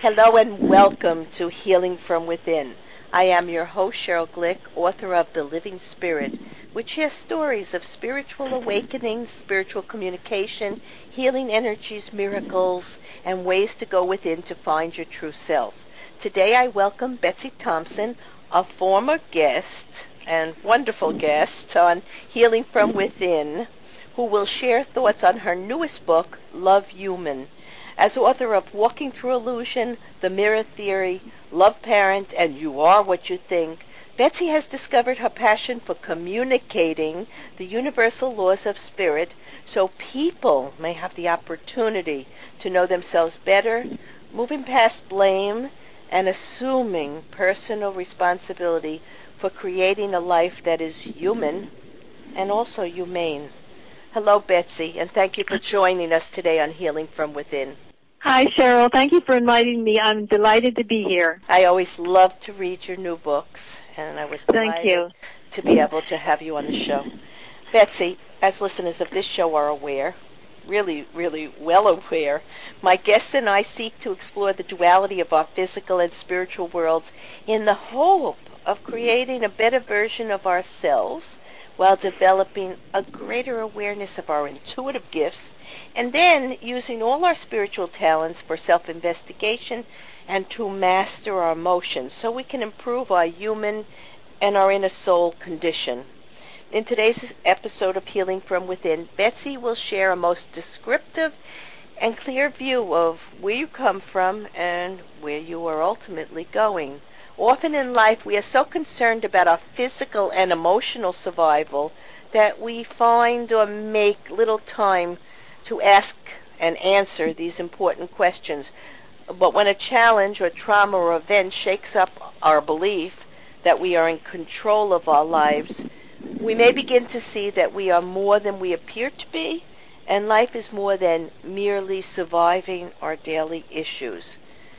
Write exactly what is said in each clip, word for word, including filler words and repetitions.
Hello and welcome to Healing from Within. I am your host, Cheryl Glick, author of The Living Spirit, which shares stories of spiritual awakenings, spiritual communication, healing energies, miracles, and ways to go within to find your true self. Today I welcome Betsy Thompson, a former guest and wonderful guest on Healing from Within, who will share thoughts on her newest book, Love Human. As author of Walking Through Illusion, The Mirror Theory, Love Parent, and You Are What You Think, Betsy has discovered her passion for communicating the universal laws of spirit so people may have the opportunity to know themselves better, moving past blame and assuming personal responsibility for creating a life that is human and also humane. Hello, Betsy, and thank you for joining us today on Healing from Within. Hi, Cheryl. Thank you for inviting me. I'm delighted to be here. I always love to read your new books, and I was delighted Thank you. to be able to have you on the show. Betsy, as listeners of this show are aware, really, really well aware, my guests and I seek to explore the duality of our physical and spiritual worlds in the hope of creating a better version of ourselves while developing a greater awareness of our intuitive gifts, and then using all our spiritual talents for self-investigation and to master our emotions so we can improve our human and our inner soul condition. In today's episode of Healing from Within, Betsy will share a most descriptive and clear view of where you come from and where you are ultimately going. Often in life, we are so concerned about our physical and emotional survival that we find or make little time to ask and answer these important questions. But when a challenge or trauma or event shakes up our belief that we are in control of our lives, we may begin to see that we are more than we appear to be, and life is more than merely surviving our daily issues.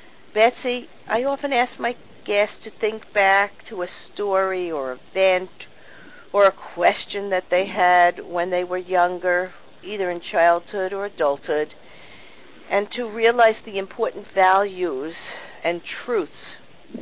Betsy, I often ask my guests to think back to a story or event or a question that they had when they were younger, either in childhood or adulthood, and to realize the important values and truths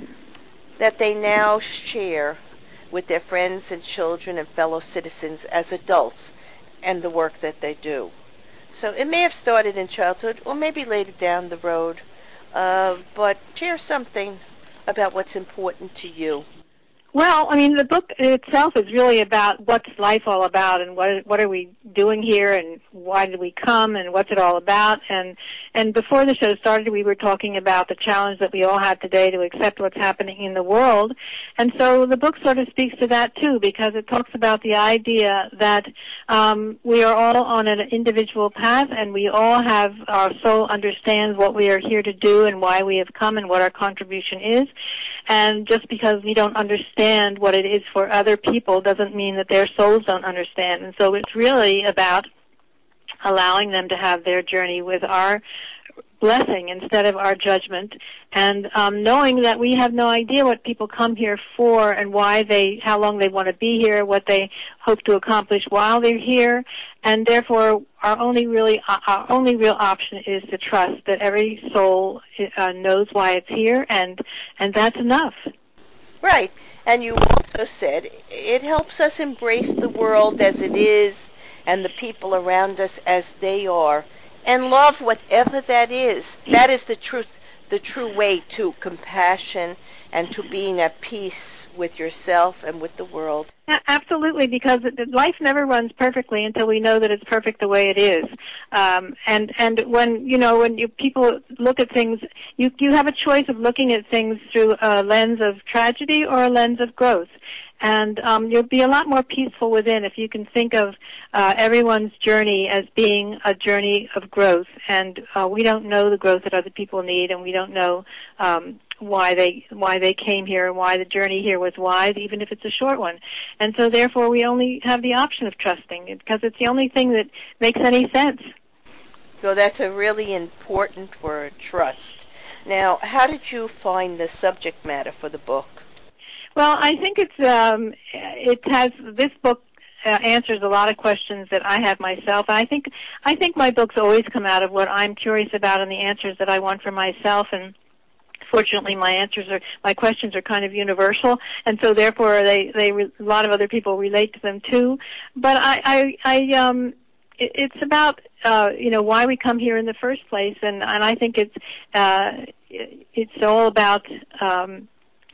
that they now share with their friends and children and fellow citizens as adults and the work that they do. So it may have started in childhood or maybe later down the road, uh, but share something about what's important to you. Well, I mean, the book itself is really about what's life all about and what what are we doing here and why did we come and what's it all about. And and before the show started, we were talking about the challenge that we all have today to accept what's happening in the world. And so the book sort of speaks to that, too, because it talks about the idea that um, we are all on an individual path and we all have, our soul understands what we are here to do and why we have come and what our contribution is. And just because we don't understand what it is for other people doesn't mean that their souls don't understand. And so it's really about allowing them to have their journey with our blessing instead of our judgment, and um, knowing that we have no idea what people come here for and why they, how long they want to be here, what they hope to accomplish while they're here, and therefore our only really our only real option is to trust that every soul uh, knows why it's here, and and that's enough. Right, and you also said it helps us embrace the world as it is and the people around us as they are, and love whatever that is. That is the truth, the true way to compassion and to being at peace with yourself and with the world. Absolutely, because life never runs perfectly until we know that it's perfect the way it is. Um, and and when you know when you, people look at things, you you have a choice of looking at things through a lens of tragedy or a lens of growth. And um, you'll be a lot more peaceful within if you can think of uh, everyone's journey as being a journey of growth. And uh, we don't know the growth that other people need, and we don't know um, why they why they came here and why the journey here was wide, even if it's a short one. And so, therefore, we only have the option of trusting, because it's the only thing that makes any sense. So that's a really important word, trust. Now, how did you find the subject matter for the book? Well, I think it's um, it has this book uh, answers a lot of questions that I have myself. I think I think my books always come out of what I'm curious about and the answers that I want for myself. And fortunately, my answers are, my questions are kind of universal, and so therefore they, they, a lot of other people relate to them too. But I, I, I um, it, it's about, uh, you know, why we come here in the first place, and, and I think it's, uh, it's all about, um,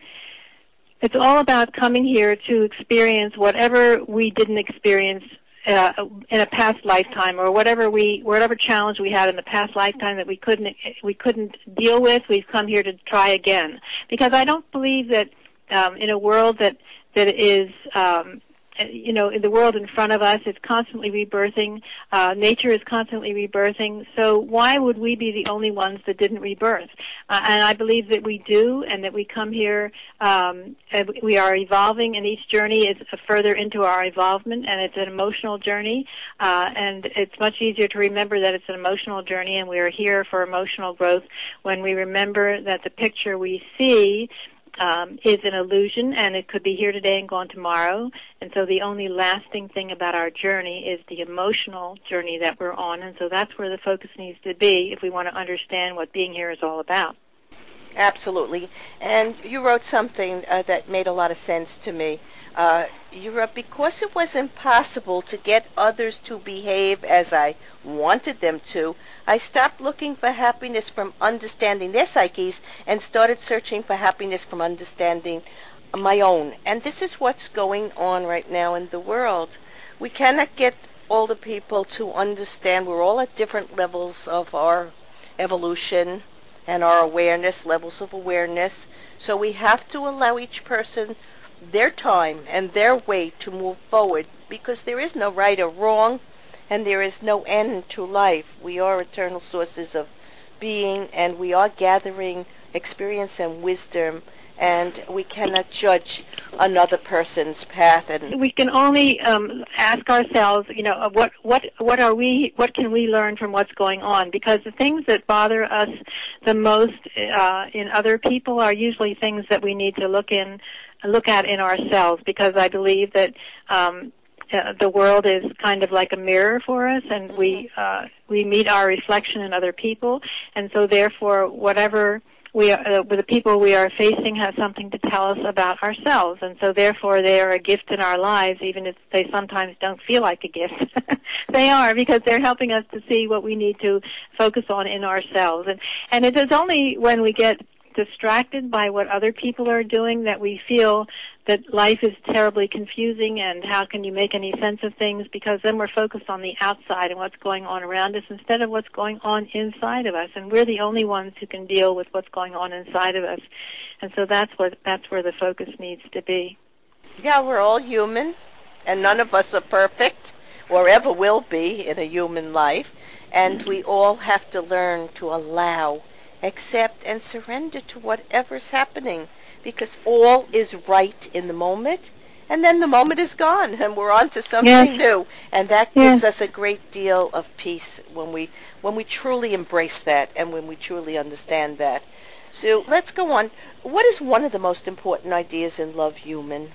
it's all about coming here to experience whatever we didn't experience Uh, in a past lifetime, or whatever we, whatever challenge we had in the past lifetime that we couldn't, we couldn't deal with. We've come here to try again, because I don't believe that um, in a world that that is, um, you know, in the world in front of us, it's constantly rebirthing. Uh, nature is constantly rebirthing. So why would we be the only ones that didn't rebirth? Uh, and I believe that we do, and that we come here, um, and we are evolving, and each journey is further into our evolvement, and it's an emotional journey. Uh, and it's much easier to remember that it's an emotional journey, and we are here for emotional growth when we remember that the picture we see Um, is an illusion, and it could be here today and gone tomorrow. And so the only lasting thing about our journey is the emotional journey that we're on. And so that's where the focus needs to be if we want to understand what being here is all about. Absolutely. And you wrote something uh, that made a lot of sense to me. Uh, you wrote, because it was impossible to get others to behave as I wanted them to, I stopped looking for happiness from understanding their psyches and started searching for happiness from understanding my own. And this is what's going on right now in the world. We cannot get all the people to understand. We're all at different levels of our evolution and our awareness, levels of awareness. So we have to allow each person their time and their way to move forward, because there is no right or wrong, and there is no end to life. We are eternal sources of being, and we are gathering experience and wisdom, and we cannot judge another person's path. And we can only um, ask ourselves, you know, what what what are we? What can we learn from what's going on? Because the things that bother us the most uh, in other people are usually things that we need to look in, look at in ourselves. Because I believe that um, uh, the world is kind of like a mirror for us, and we uh, we meet our reflection in other people, and so therefore whatever we are, uh, the people we are facing have something to tell us about ourselves, and so therefore they are a gift in our lives, even if they sometimes don't feel like a gift. They are, because they're helping us to see what we need to focus on in ourselves. And, and it is only when we get distracted by what other people are doing that we feel that life is terribly confusing, and how can you make any sense of things, because then we're focused on the outside and what's going on around us instead of what's going on inside of us, and we're the only ones who can deal with what's going on inside of us. And so that's what that's where the focus needs to be. Yeah, we're all human, and none of us are perfect or ever will be in a human life, and we all have to learn to allow, accept, and surrender to whatever's happening, because all is right in the moment, and then the moment is gone, and we're on to something Yes. new, and that Yes. gives us a great deal of peace when we when we truly embrace that, and when we truly understand that. So let's go on. What is one of the most important ideas in Love Human?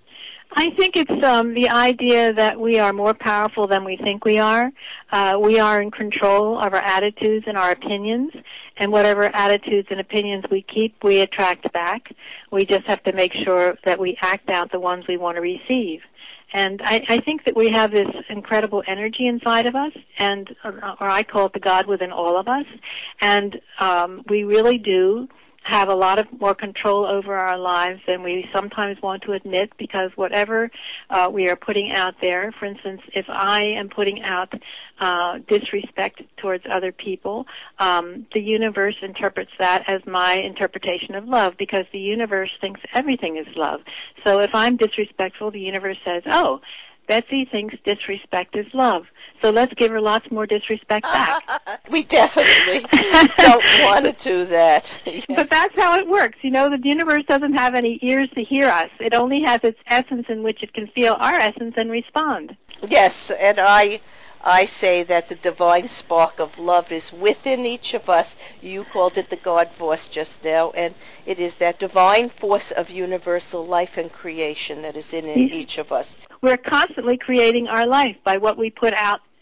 I think it's um, the idea that we are more powerful than we think we are. Uh, we are in control of our attitudes and our opinions, and whatever attitudes and opinions we keep, we attract back. We just have to make sure that we act out the ones we want to receive. And I, I think that we have this incredible energy inside of us, and or I call it the God within all of us, and um, we really do have a lot of more control over our lives than we sometimes want to admit, because whatever uh, we are putting out there, for instance, if I am putting out uh, disrespect towards other people, um, the universe interprets that as my interpretation of love, because the universe thinks everything is love. So if I'm disrespectful, the universe says, oh, Betsy thinks disrespect is love, so let's give her lots more disrespect back. We definitely don't want to do that. Yes. But that's how it works. You know, the universe doesn't have any ears to hear us. It only has its essence in which it can feel our essence and respond. Yes, and I I say that the divine spark of love is within each of us. You called it the God force just now, and it is that divine force of universal life and creation that is in Yes. each of us. We're constantly creating our life by what we put out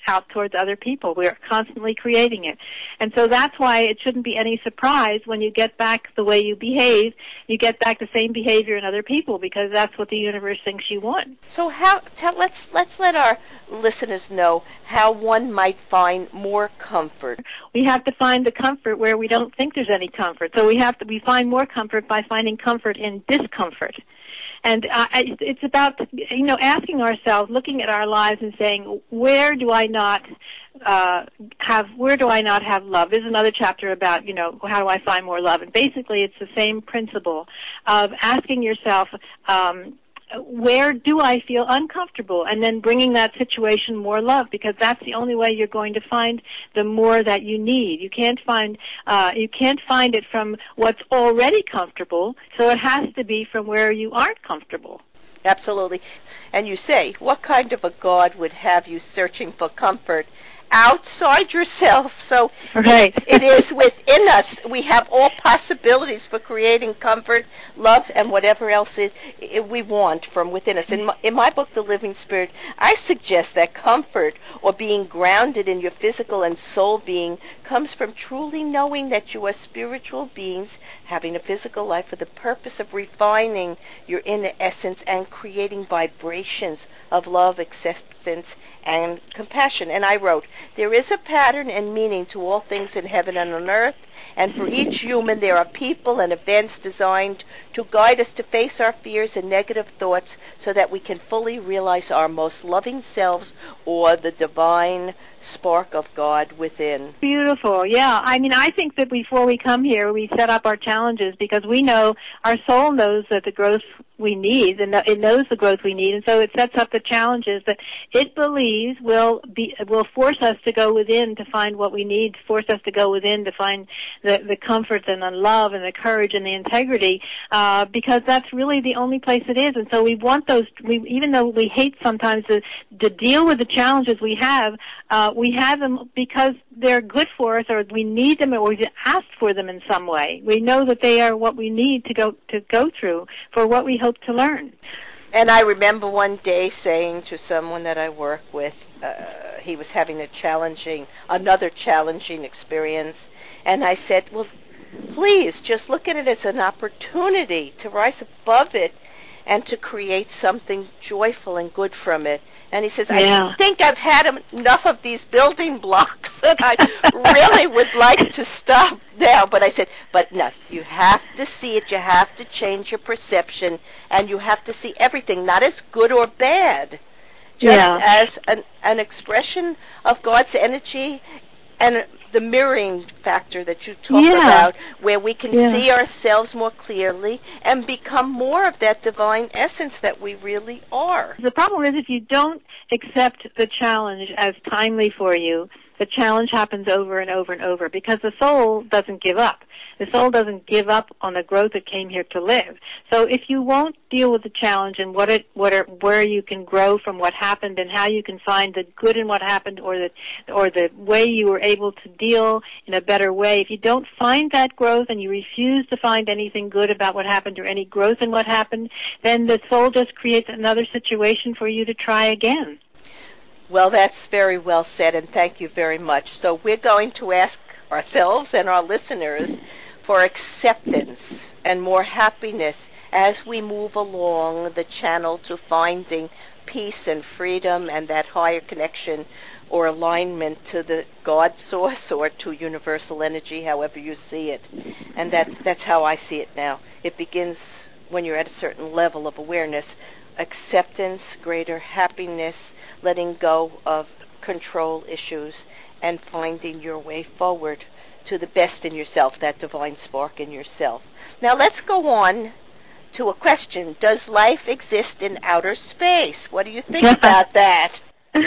out towards other people. We're constantly creating it. And so that's why it shouldn't be any surprise when you get back the way you behave, you get back the same behavior in other people, because that's what the universe thinks you want. So how tell, let's let's let our listeners know how one might find more comfort. We have to find the comfort where we don't think there's any comfort. So we have to we find more comfort by finding comfort in discomfort. And uh, it's about, you know, asking ourselves, looking at our lives and saying, where do I not uh, have, where do I not have love? There's another chapter about, you know, how do I find more love? And basically it's the same principle of asking yourself, um, where do I feel uncomfortable, and then bringing that situation more love, because that's the only way you're going to find the more that you need. You can't find uh, you can't find it from what's already comfortable, so it has to be from where you aren't comfortable. Absolutely. And you say, what kind of a God would have you searching for comfort outside yourself? So right. it, it is within us. We have all possibilities for creating comfort, love, and whatever else it, it we want from within us. In my, in my book, The Living Spirit, I suggest that comfort, or being grounded in your physical and soul being, comes from truly knowing that you are spiritual beings having a physical life for the purpose of refining your inner essence and creating vibrations of love, acceptance, and compassion. And I wrote, there is a pattern and meaning to all things in heaven and on earth, and for each human there are people and events designed to guide us to face our fears and negative thoughts so that we can fully realize our most loving selves, or the divine spark of God within. Beautiful. Yeah. I mean, I think that before we come here, we set up our challenges because we know, our soul knows that the growth we need, and it knows the growth we need, and so it sets up the challenges that it believes will be will force us to go within to find what we need, force us to go within to find the, the comfort and the love and the courage and the integrity, uh, because that's really the only place it is. And so we want those, we, even though we hate sometimes to, to deal with the challenges we have, uh, we have them because they're good for us, or we need them, or we asked for them in some way. We know that they are what we need to go to go through for what we hope to learn. And I remember one day saying to someone that I work with, uh, he was having a challenging, another challenging experience, and I said, well, please just look at it as an opportunity to rise above it and to create something joyful and good from it. And he says, yeah. I think I've had enough of these building blocks, and I really would like to stop now. But I said, but no, you have to see it. You have to change your perception, and you have to see everything, not as good or bad, just yeah. as an, an expression of God's energy, and the mirroring factor that you talk yeah. about, where we can yeah. see ourselves more clearly and become more of that divine essence that we really are. The problem is, if you don't accept the challenge as timely for you, the challenge happens over and over and over, because the soul doesn't give up. The soul doesn't give up on the growth it came here to live. So if you won't deal with the challenge and what it, what are, where you can grow from what happened, and how you can find the good in what happened, or the, or the way you were able to deal in a better way, if you don't find that growth and you refuse to find anything good about what happened or any growth in what happened, then the soul just creates another situation for you to try again. Well, that's very well said, and thank you very much. So we're going to ask ourselves and our listeners for acceptance and more happiness as we move along the channel to finding peace and freedom and that higher connection or alignment to the God source, or to universal energy, however you see it. And that's, that's how I see it now. It begins when you're at a certain level of awareness. Acceptance, greater happiness, letting go of control issues, and finding your way forward to the best in yourself, that divine spark in yourself. Now let's go on to a question. Does life exist in outer space? What do you think about that?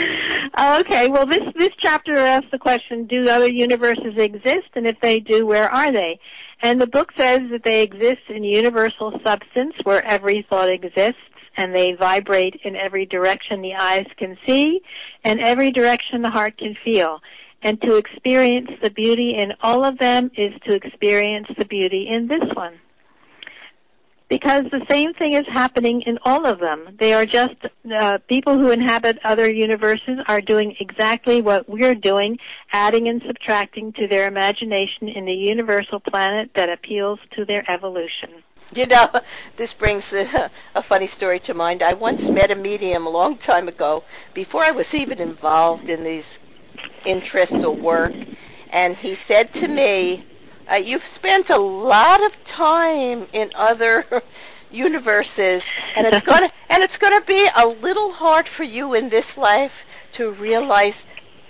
Okay, well, this, this chapter asks the question, do other universes exist? And if they do, where are they? And the book says that they exist in universal substance where every thought exists, and they vibrate in every direction the eyes can see and every direction the heart can feel. And to experience the beauty in all of them is to experience the beauty in this one. Because the same thing is happening in all of them. They are just, uh, people who inhabit other universes are doing exactly what we're doing, adding and subtracting to their imagination in the universal planet that appeals to their evolution. You know, this brings a, a funny story to mind. I once met a medium a long time ago, before I was even involved in these interests or work, and he said to me, uh, you've spent a lot of time in other universes, and it's gonna and it's gonna be a little hard for you in this life to realize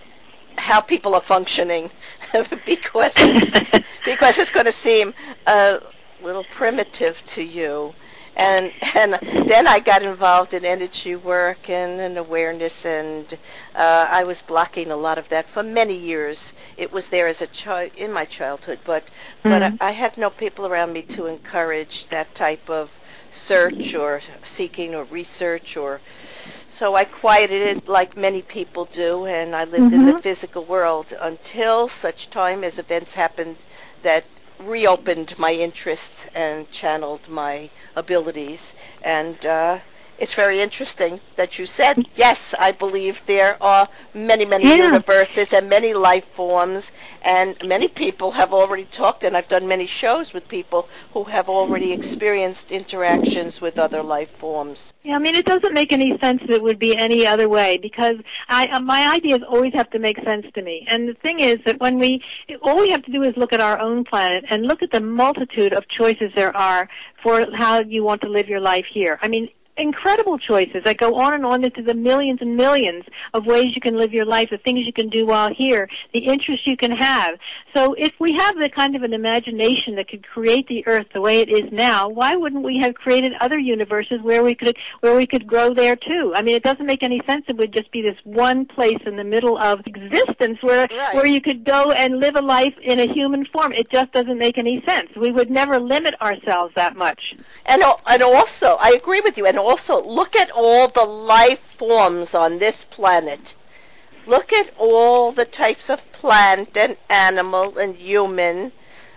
how people are functioning, because because it's going to seem uh, little primitive to you. And and then I got involved in energy work and, and awareness, and uh, I was blocking a lot of that for many years. It was there as a child in my childhood, but mm-hmm. but I, I had no people around me to encourage that type of search or seeking or research, or so I quieted it like many people do, and I lived mm-hmm. in the physical world until such time as events happened that reopened my interests and channeled my abilities. And uh, it's very interesting that you said, yes, I believe there are many, many yeah. universes and many life forms, and many people have already talked, and I've done many shows with people who have already experienced interactions with other life forms. Yeah, I mean, it doesn't make any sense that it would be any other way, because I, uh, my ideas always have to make sense to me. And the thing is that when we, all we have to do is look at our own planet and look at the multitude of choices there are for how you want to live your life here. I mean, incredible choices that go on and on into the millions and millions of ways you can live your life, the things you can do while here, the interests you can have. So if we have the kind of an imagination that could create the Earth the way it is now, why wouldn't we have created other universes where we could where we could grow there too? I mean, it doesn't make any sense. It would just be this one place in the middle of existence where right. where you could go and live a life in a human form. It just doesn't make any sense. We would never limit ourselves that much. And and also, I agree with you, and also look at all the life forms on this planet. Look at all the types of plant and animal and human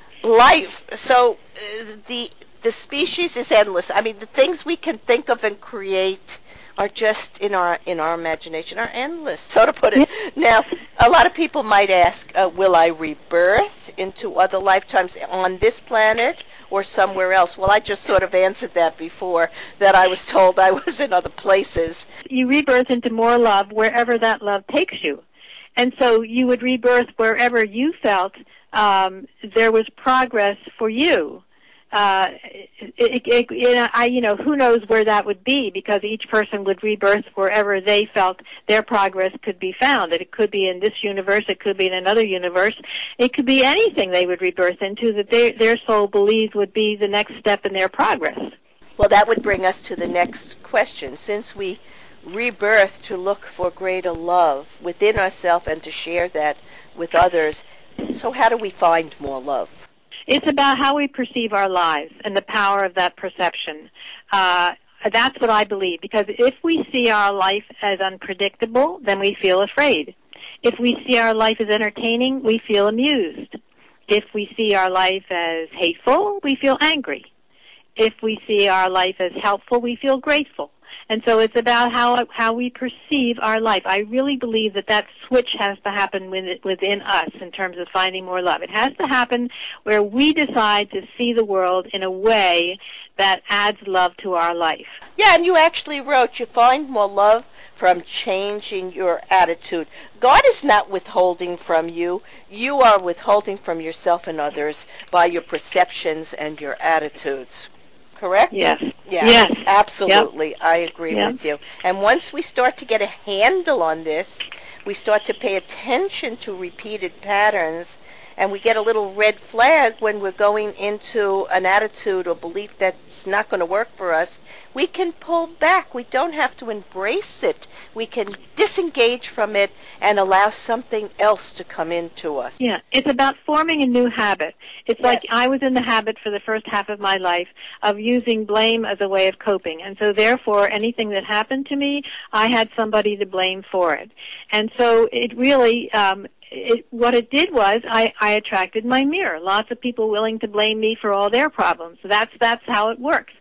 life. So uh, the the species is endless. I mean, the things we can think of and create are just in our in our imagination are endless. So to put it. Now, a lot of people might ask, uh, will I rebirth into other lifetimes on this planet or somewhere else? Well, I just sort of answered that before, that I was told I was in other places. You rebirth into more love wherever that love takes you. And so you would rebirth wherever you felt um, there was progress for you. Uh, it, it, it, I, you know, who knows where that would be, because each person would rebirth wherever they felt their progress could be found. It could be in this universe, it could be in another universe, it could be anything they would rebirth into that their, their soul believes would be the next step in their progress. Well, that would bring us to the next question. Since we rebirth to look for greater love within ourselves and to share that with others, so how do we find more love? It's about how we perceive our lives and the power of that perception. Uh, that's what I believe, because if we see our life as unpredictable, then we feel afraid. If we see our life as entertaining, we feel amused. If we see our life as hateful, we feel angry. If we see our life as helpful, we feel grateful. And so it's about how how we perceive our life. I really believe that that switch has to happen within us in terms of finding more love. It has to happen where we decide to see the world in a way that adds love to our life. Yeah, and you actually wrote, you find more love from changing your attitude. God is not withholding from you. You are withholding from yourself and others by your perceptions and your attitudes. Correct? Yes. Yeah, yes. Absolutely. Yep. I agree yep. with you. And once we start to get a handle on this, we start to pay attention to repeated patterns, and we get a little red flag when we're going into an attitude or belief that's not going to work for us, we can pull back. We don't have to embrace it. We can disengage from it and allow something else to come into us. Yeah, it's about forming a new habit. It's yes. like I was in the habit for the first half of my life of using blame as a way of coping. And so therefore, anything that happened to me, I had somebody to blame for it. And so it really... Um, It, what it did was I, I attracted my mirror. Lots of people willing to blame me for all their problems. So that's that's how it works.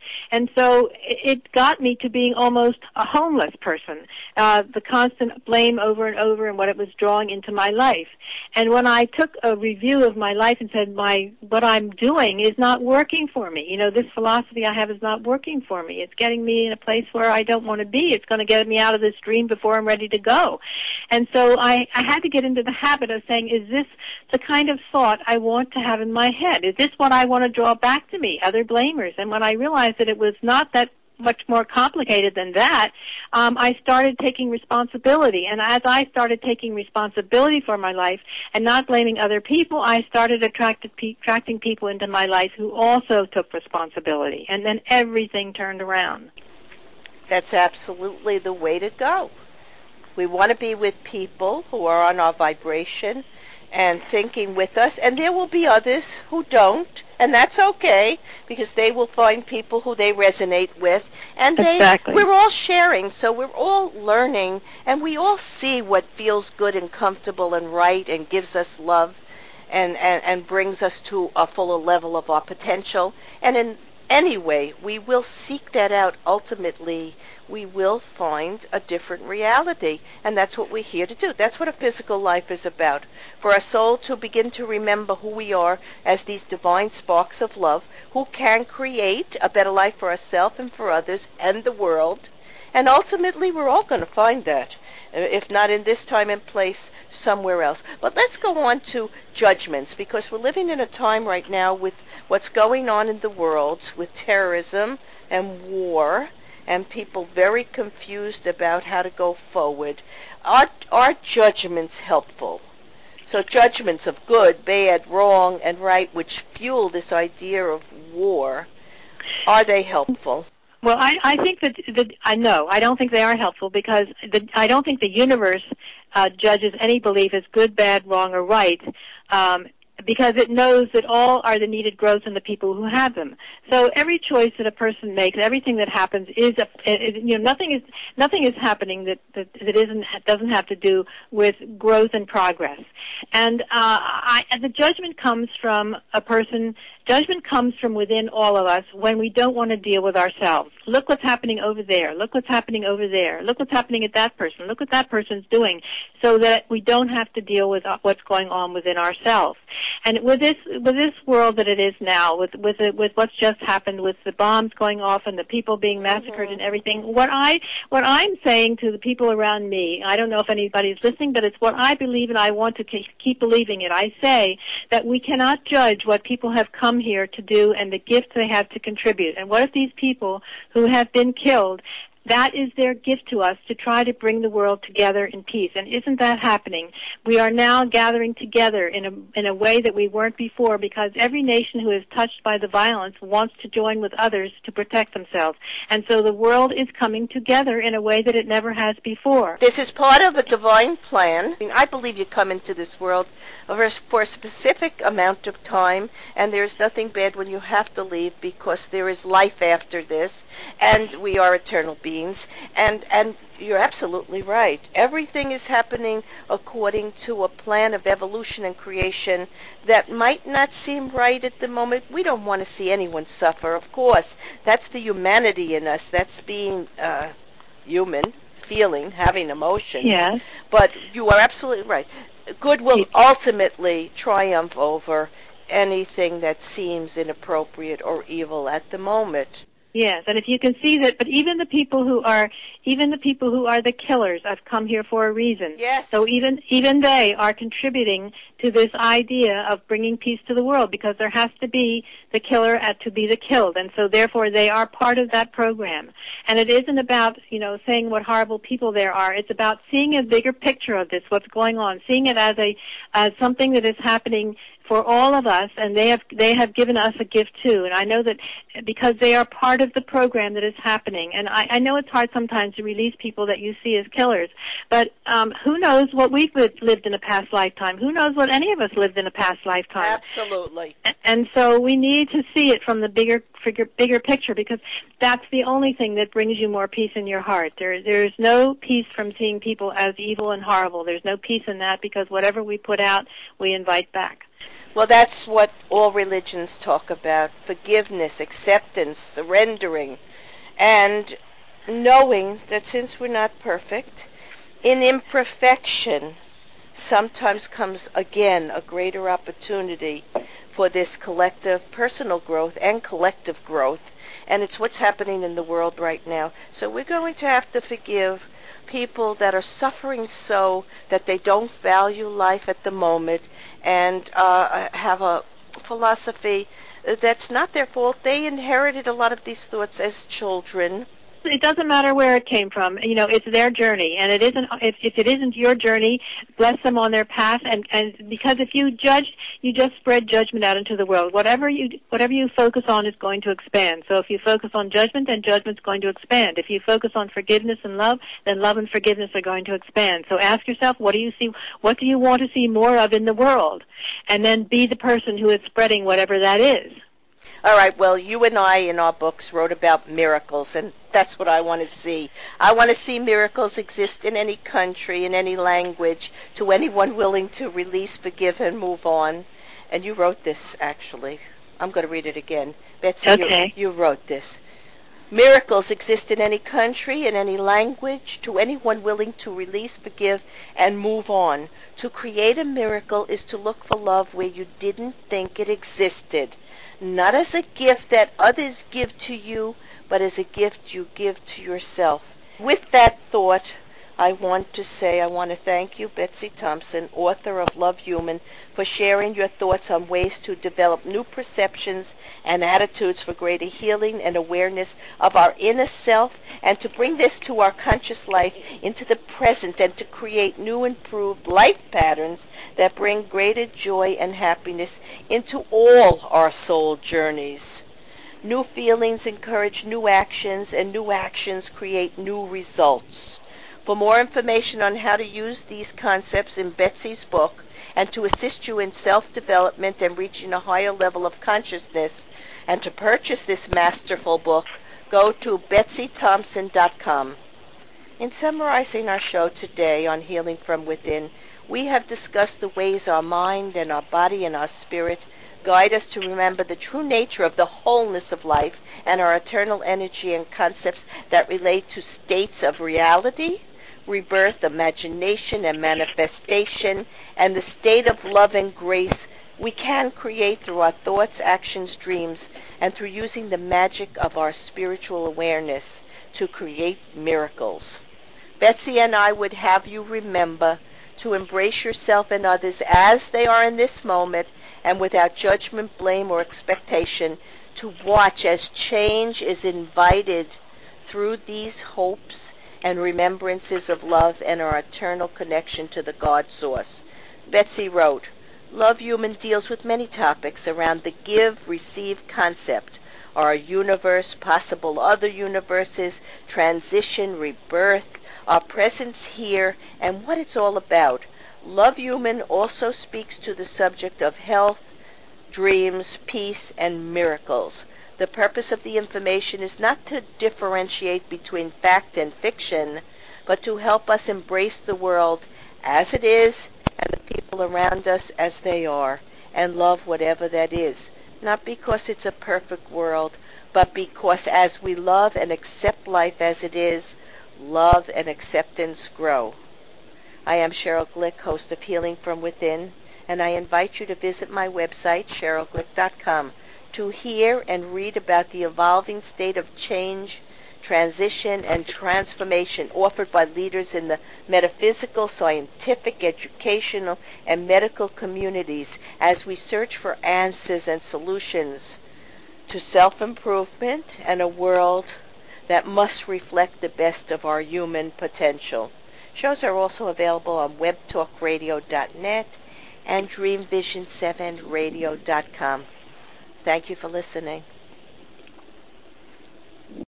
And so it got me to being almost a homeless person, uh, the constant blame over and over and what it was drawing into my life. And when I took a review of my life and said, my what I'm doing is not working for me, you know, this philosophy I have is not working for me. It's getting me in a place where I don't want to be. It's going to get me out of this dream before I'm ready to go. And so I, I had to get into the habit of saying, is this the kind of thought I want to have in my head? Is this what I want to draw back to me, other blamers? And when I realized that it was not that much more complicated than that, um, I started taking responsibility. And as I started taking responsibility for my life and not blaming other people, I started attracted pe- attracting people into my life who also took responsibility. And then everything turned around. That's absolutely the way to go. We want to be with people who are on our vibration and thinking with us, and there will be others who don't, and that's okay, because they will find people who they resonate with, and they Exactly. we're all sharing, so we're all learning, and we all see what feels good and comfortable and right and gives us love and, and, and brings us to a fuller level of our potential. And in any way, we will seek that out. Ultimately, we will find a different reality, and that's what we're here to do. That's what a physical life is about, for our soul to begin to remember who we are as these divine sparks of love who can create a better life for ourselves and for others and the world. And ultimately, we're all going to find that, if not in this time and place, somewhere else. But let's go on to judgments, because we're living in a time right now with what's going on in the world with terrorism and war, and people very confused about how to go forward. Are, are judgments helpful? So judgments of good, bad, wrong, and right, which fuel this idea of war, are they helpful? Well, I, I think that, that I know. I don't think they are helpful, because the, I don't think the universe uh, judges any belief as good, bad, wrong, or right, um, because it knows that all are the needed growth in the people who have them. So every choice that a person makes, everything that happens is, a, it, you know, nothing is nothing is happening that that, that isn't doesn't have to do with growth and progress. And uh, I, and the judgment comes from a person. Judgment comes from within all of us when we don't want to deal with ourselves. Look what's happening over there. Look what's happening over there. Look what's happening at that person. Look what that person's doing, so that we don't have to deal with what's going on within ourselves. And with this with this world that it is now, with with it, with what's just happened, with the bombs going off and the people being massacred Mm-hmm. and everything, what I what I'm saying to the people around me, I don't know if anybody's listening, but it's what I believe, and I want to keep believing it. I say that we cannot judge what people have come here to do and the gifts they have to contribute. And what if these people who have been killed, that is their gift to us to try to bring the world together in peace. And isn't that happening? We are now gathering together in a in a way that we weren't before, because every nation who is touched by the violence wants to join with others to protect themselves. And so the world is coming together in a way that it never has before. This is part of a divine plan. I mean, I believe you come into this world for a specific amount of time, and there's nothing bad when you have to leave, because there is life after this, and we are eternal beings. And and you're absolutely right. Everything is happening according to a plan of evolution and creation that might not seem right at the moment. We don't want to see anyone suffer, of course. That's the humanity in us. That's being uh, human, feeling, having emotions. Yes. But you are absolutely right. Good will ultimately triumph over anything that seems inappropriate or evil at the moment. Yes, and if you can see that, but even the people who are, even the people who are the killers have come here for a reason. Yes. So even even they are contributing to this idea of bringing peace to the world, because there has to be the killer at to be the killed, and so therefore they are part of that program. And it isn't about, you know, saying what horrible people there are. It's about seeing a bigger picture of this, what's going on, seeing it as a as something that is happening for all of us, and they have they have given us a gift too. And I know that because they are part of the program that is happening. And I, I know it's hard sometimes to release people that you see as killers, but um, who knows what we've lived in a past lifetime? Who knows what any of us lived in a past lifetime? Absolutely. And so we need to see it from the bigger bigger, bigger picture, because that's the only thing that brings you more peace in your heart. There, there's no peace from seeing people as evil and horrible. There's no peace in that, because whatever we put out, we invite back. Well, that's what all religions talk about: forgiveness, acceptance, surrendering, and knowing that since we're not perfect, in imperfection sometimes comes again a greater opportunity for this collective personal growth and collective growth. And it's what's happening in the world right now. So we're going to have to forgive people that are suffering so that they don't value life at the moment, and uh, have a philosophy that's not their fault. They inherited a lot of these thoughts as children. It doesn't matter where it came from. You know, it's their journey, and it isn't. If, if it isn't your journey, bless them on their path. And, and because if you judge, you just spread judgment out into the world. Whatever you whatever you focus on is going to expand. So if you focus on judgment, then judgment's going to expand. If you focus on forgiveness and love, then love and forgiveness are going to expand. So ask yourself, what do you see? What do you want to see more of in the world? And then be the person who is spreading whatever that is. All right, well, you and I in our books wrote about miracles, and that's what I want to see. I want to see miracles exist in any country, in any language, to anyone willing to release, forgive, and move on. And you wrote this, actually. I'm going to read it again. Betsy, okay. you, you wrote this. Miracles exist in any country, in any language, to anyone willing to release, forgive, and move on. To create a miracle is to look for love where you didn't think it existed. Not as a gift that others give to you, but as a gift you give to yourself. With that thought, I want to say I want to thank you, Betsy Thompson, author of Love Human, for sharing your thoughts on ways to develop new perceptions and attitudes for greater healing and awareness of our inner self, and to bring this to our conscious life into the present, and to create new improved life patterns that bring greater joy and happiness into all our soul journeys. New feelings encourage new actions, and new actions create new results. For more information on how to use these concepts in Betsy's book, and to assist you in self-development and reaching a higher level of consciousness, and to purchase this masterful book, go to betsy thompson dot com. In summarizing our show today on Healing from Within, we have discussed the ways our mind and our body and our spirit guide us to remember the true nature of the wholeness of life and our eternal energy and concepts that relate to states of reality, rebirth, imagination, and manifestation, and the state of love and grace we can create through our thoughts, actions, dreams, and through using the magic of our spiritual awareness to create miracles. Betsy and I would have you remember to embrace yourself and others as they are in this moment, and without judgment, blame, or expectation, to watch as change is invited through these hopes and remembrances of love and our eternal connection to the God Source. Betsy wrote, Love Human deals with many topics around the give-receive concept, our universe, possible other universes, transition, rebirth, our presence here, and what it's all about. Love Human also speaks to the subject of health, dreams, peace, and miracles. The purpose of the information is not to differentiate between fact and fiction, but to help us embrace the world as it is and the people around us as they are, and love whatever that is. Not because it's a perfect world, but because as we love and accept life as it is, love and acceptance grow. I am Cheryl Glick, host of Healing from Within, and I invite you to visit my website, cheryl glick dot com, to hear and read about the evolving state of change, transition, and transformation offered by leaders in the metaphysical, scientific, educational, and medical communities as we search for answers and solutions to self-improvement and a world that must reflect the best of our human potential. Shows are also available on web talk radio dot net and dream vision seven radio dot com. Thank you for listening.